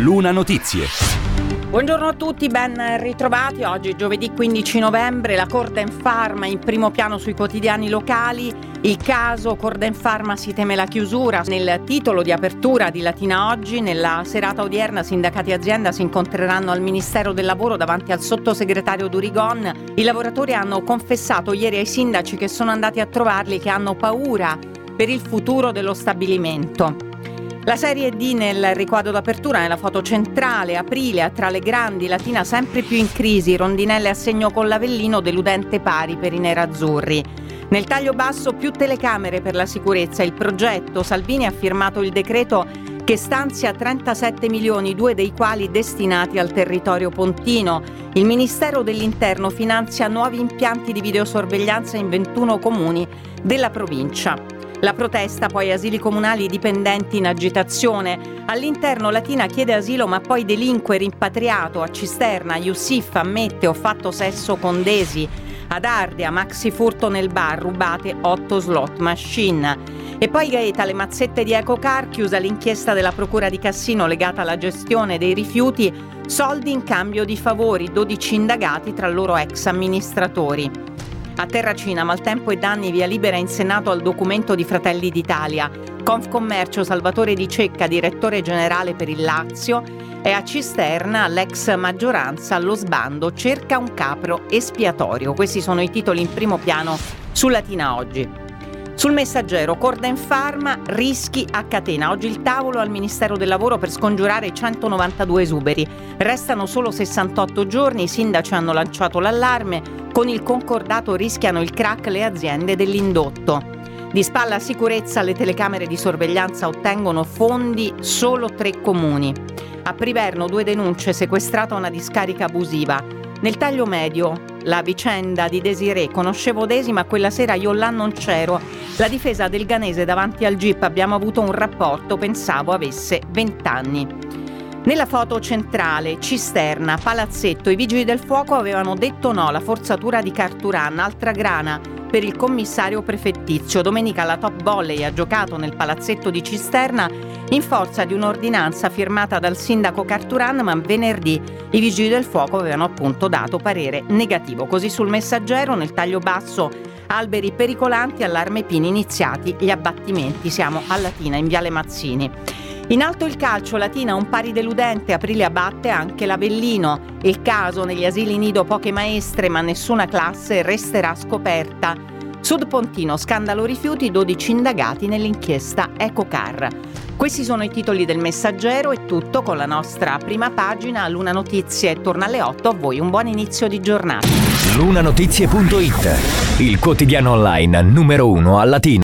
Luna Notizie. Buongiorno a tutti, ben ritrovati. Oggi giovedì 15 novembre, la Cordenpharma in primo piano sui quotidiani locali. Il caso Cordenpharma si teme la chiusura. Nel titolo di apertura di Latina Oggi, nella serata odierna sindacati e azienda si incontreranno al Ministero del Lavoro davanti al sottosegretario Durigon. I lavoratori hanno confessato ieri ai sindaci che sono andati a trovarli, che hanno paura per il futuro dello stabilimento. La Serie D nel riquadro d'apertura, nella foto centrale, aprile, tra le grandi, Latina sempre più in crisi, rondinelle a segno con l'Avellino, deludente pari per i nerazzurri. Nel taglio basso più telecamere per la sicurezza, il progetto, Salvini ha firmato il decreto che stanzia 37 milioni, 2 dei quali destinati al territorio pontino. Il Ministero dell'Interno finanzia nuovi impianti di videosorveglianza in 21 comuni della provincia. La protesta, poi asili comunali dipendenti in agitazione. All'interno Latina chiede asilo ma poi delinque, rimpatriato. A Cisterna Youssif ammette ho fatto sesso con Desi. Ad Ardea maxi furto nel bar, rubate 8 slot machine. E poi Gaeta, le mazzette di Ecocar, chiusa l'inchiesta della Procura di Cassino legata alla gestione dei rifiuti, soldi in cambio di favori, 12 indagati tra loro ex amministratori. A Terracina, maltempo e danni, via libera in Senato al documento di Fratelli d'Italia. Confcommercio, Salvatore Di Cecca, direttore generale per il Lazio. E a Cisterna, l'ex maggioranza allo sbando cerca un capro espiatorio. Questi sono i titoli in primo piano su Latina Oggi. Sul Messaggero, Cordenpharma, rischi a catena. Oggi il tavolo al Ministero del Lavoro per scongiurare 192 esuberi. Restano solo 68 giorni, i sindaci hanno lanciato l'allarme. Con il concordato rischiano il crack le aziende dell'indotto. Di spalla sicurezza, le telecamere di sorveglianza ottengono fondi solo 3 comuni. A Priverno 2 denunce, sequestrata una discarica abusiva. Nel taglio medio, la vicenda di Desirée, conoscevo Desi ma quella sera io là non c'ero. La difesa del Ganese davanti al GIP, abbiamo avuto un rapporto, pensavo avesse 20 anni. Nella foto centrale, Cisterna, palazzetto, i vigili del fuoco avevano detto no, la forzatura di Carturan, altra grana per il commissario prefettizio. Domenica la top volley ha giocato nel palazzetto di Cisterna in forza di un'ordinanza firmata dal sindaco Carturan, ma venerdì i vigili del fuoco avevano appunto dato parere negativo. Così sul Messaggero, nel taglio basso, alberi pericolanti, allarme Pini, iniziati gli abbattimenti. Siamo a Latina, in Viale Mazzini. In alto il calcio, Latina un pari deludente, aprile abbatte anche l'Avellino. Il caso negli asili nido, poche maestre ma nessuna classe, resterà scoperta. Sud Pontino, scandalo rifiuti, 12 indagati nell'inchiesta Ecocar. Questi sono i titoli del Messaggero, è tutto con la nostra prima pagina. Luna Notizie torna alle 8, a voi un buon inizio di giornata. Lunanotizie.it, il quotidiano online numero 1 a Latina.